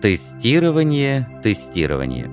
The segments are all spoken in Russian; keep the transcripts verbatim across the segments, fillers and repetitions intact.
Тестирование, тестирование.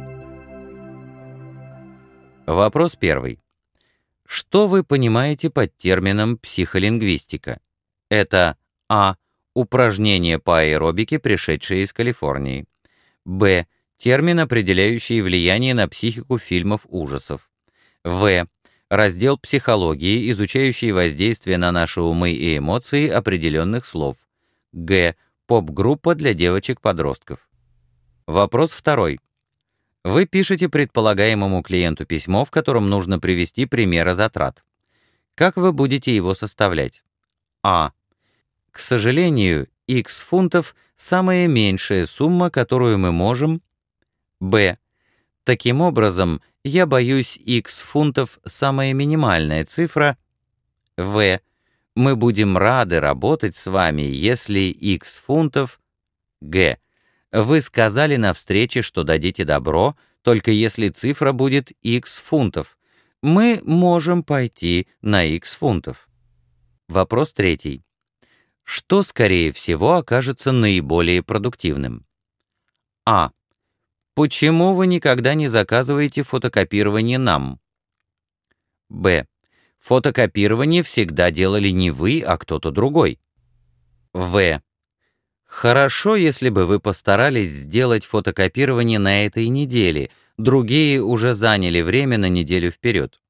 Вопрос первый. Что вы понимаете под термином психолингвистика? Это а. Упражнения по аэробике, пришедшие из Калифорнии. Б. Термин, определяющий влияние на психику фильмов ужасов. В. Раздел психологии, изучающий воздействие на наши умы и эмоции определенных слов. Г. Поп-группа для девочек-подростков. Вопрос второй. Вы пишете предполагаемому клиенту письмо, в котором нужно привести примеры затрат. Как вы будете его составлять? А. К сожалению, X фунтов – самая меньшая сумма, которую мы можем. Б. Таким образом, я боюсь, X фунтов – самая минимальная цифра. В. Мы будем рады работать с вами, если X фунтов. Г. Вы сказали на встрече, что дадите добро, только если цифра будет X фунтов. Мы можем пойти на X фунтов. Вопрос третий. Что, скорее всего, окажется наиболее продуктивным? А. Почему вы никогда не заказываете фотокопирование нам? Б. Фотокопирование всегда делали не вы, а кто-то другой. В. Хорошо, если бы вы постарались сделать фотокопирование на этой неделе, другие уже заняли время на неделю вперед.